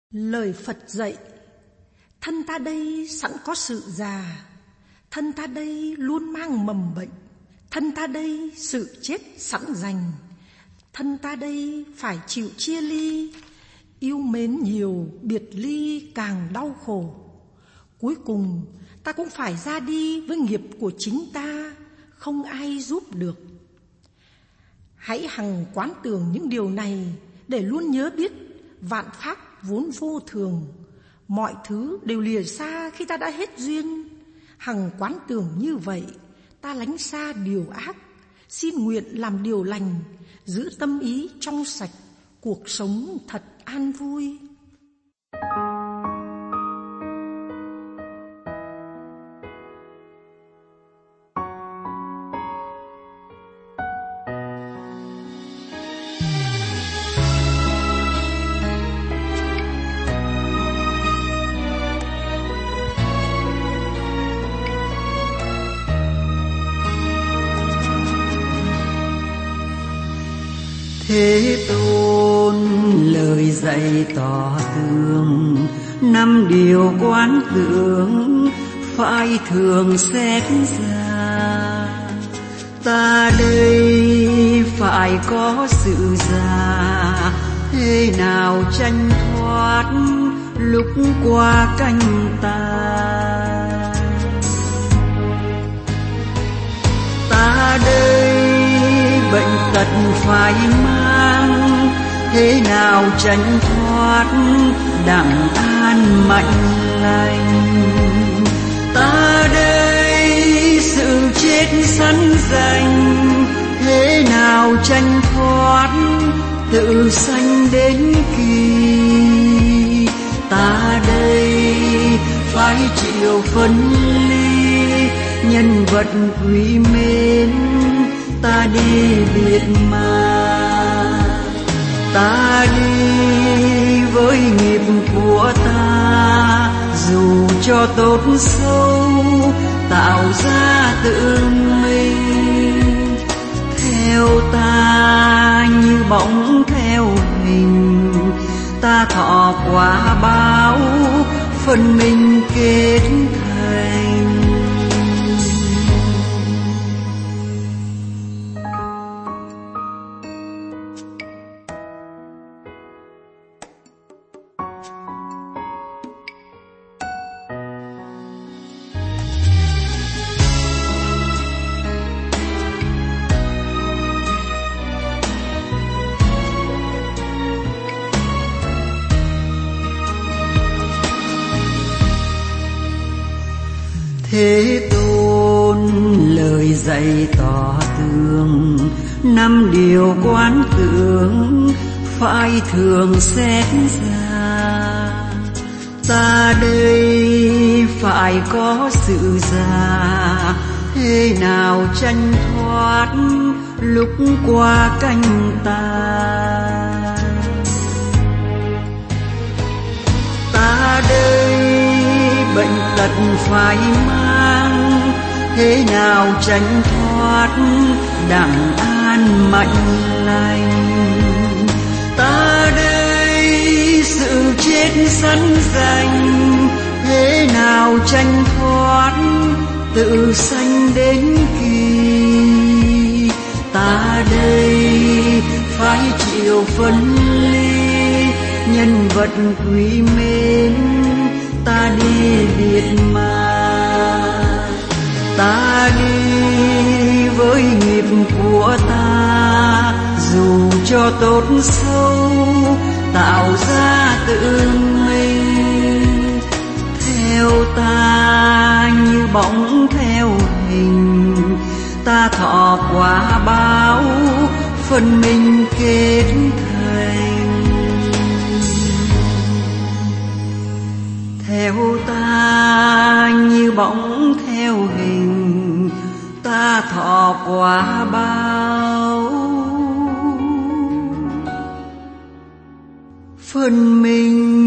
Lời Phật dạy: thân ta đây sẵn có sự già, thân ta đây luôn mang mầm bệnh, thân ta đây sự chết sẵn dành, thân ta đây phải chịu chia ly, yêu mến nhiều biệt ly càng đau khổ. Cuối cùng ta cũng phải ra đi với nghiệp của chính ta, không ai giúp được. Hãy hằng quán tưởng những điều này để luôn nhớ biết vạn pháp vốn vô thường, mọi thứ đều lìa xa khi ta đã hết duyên. Hằng quán tưởng như vậy, ta lánh xa điều ác, xin nguyện làm điều lành, giữ tâm ý trong sạch, cuộc sống thật an vui. Thế Tôn lời dạy tỏ tường, 5 điều quán tưởng phải thường xét ra. Ta đây phải có sự già, thế nào tranh thoát lúc qua canh ta. Ta đây bệnh tật phải mang, thế nào tránh thoát đặng an mạnh lành. Ta đây sự chết sẵn dành, thế nào tranh thoát tự sanh đến kỳ. Ta đây phải chịu phân ly, nhân vật quý mến ta đi biệt mà. Ta đi với nghiệp của ta, dù cho tốt xấu tạo ra tự mình. Theo ta như bóng theo hình, ta thọ quả báo phần mình kết thành. Thế Tôn lời dạy tỏ tường, 5 điều quán tưởng phải thường xét ra. Ta đây phải có sự già, thế nào tranh thoát lúc qua canh ta. Ta đây bệnh tật phải mang, thế nào tránh thoát đặng an mạnh lành. Ta đây sự chết sẵn dành, thế nào tranh thoát tự sanh đến kỳ. Ta đây phải chịu phân ly, nhân vật quý mến ta đi biệt mà. Ta đi với nghiệp của ta, dù cho tốt xấu tạo ra tự mình. Theo ta như bóng theo hình, ta thọ quả báo phần mình kết thành. Theo ta như bóng theo hình, ta thọ quả báo phần mình